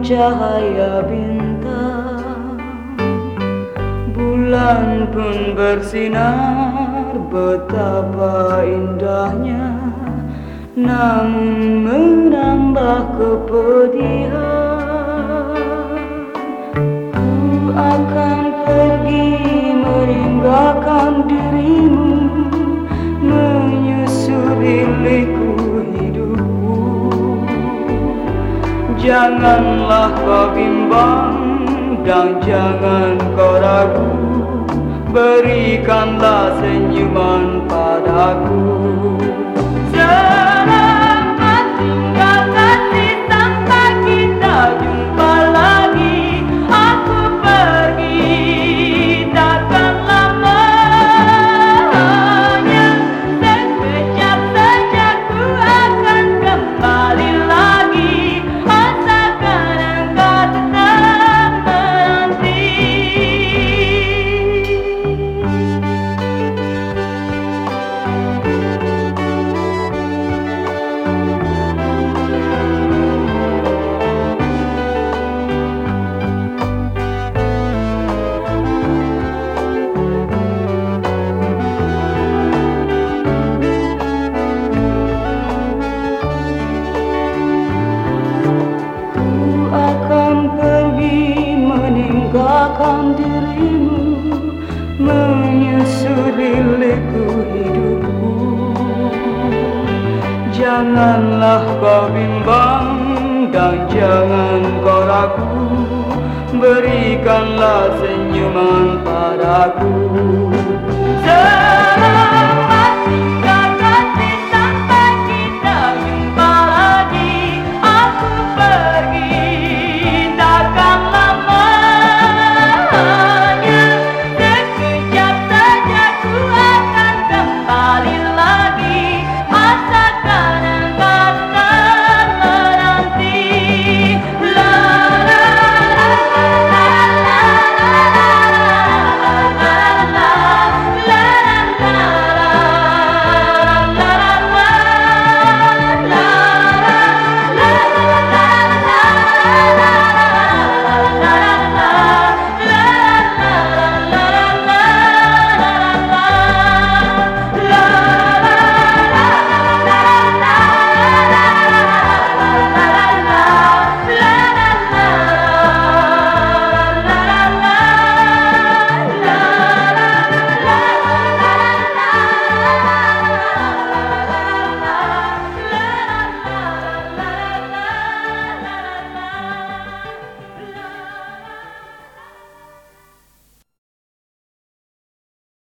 cahaya bintang, bulan pun bersinar betapa indahnya, namun menambah kepedihan. Ku akan pergi meninggalkan dirimu, menyusuri liku hidupku. Janganlah kau bimbang dan jangan kau ragu, berikanlah senyuman padaku. Selamat tinggal kasih sampai kita jumpa lagi. Aku pergi takkan lama hanya sekejap saja ku akan kembali lagi. Asalkan engkau tetap menanti. Meninggalkan dirimu, menyusuri liku hidupku. Janganlah kau bimbang dan jangan kau ragu, berikanlah senyuman padaku.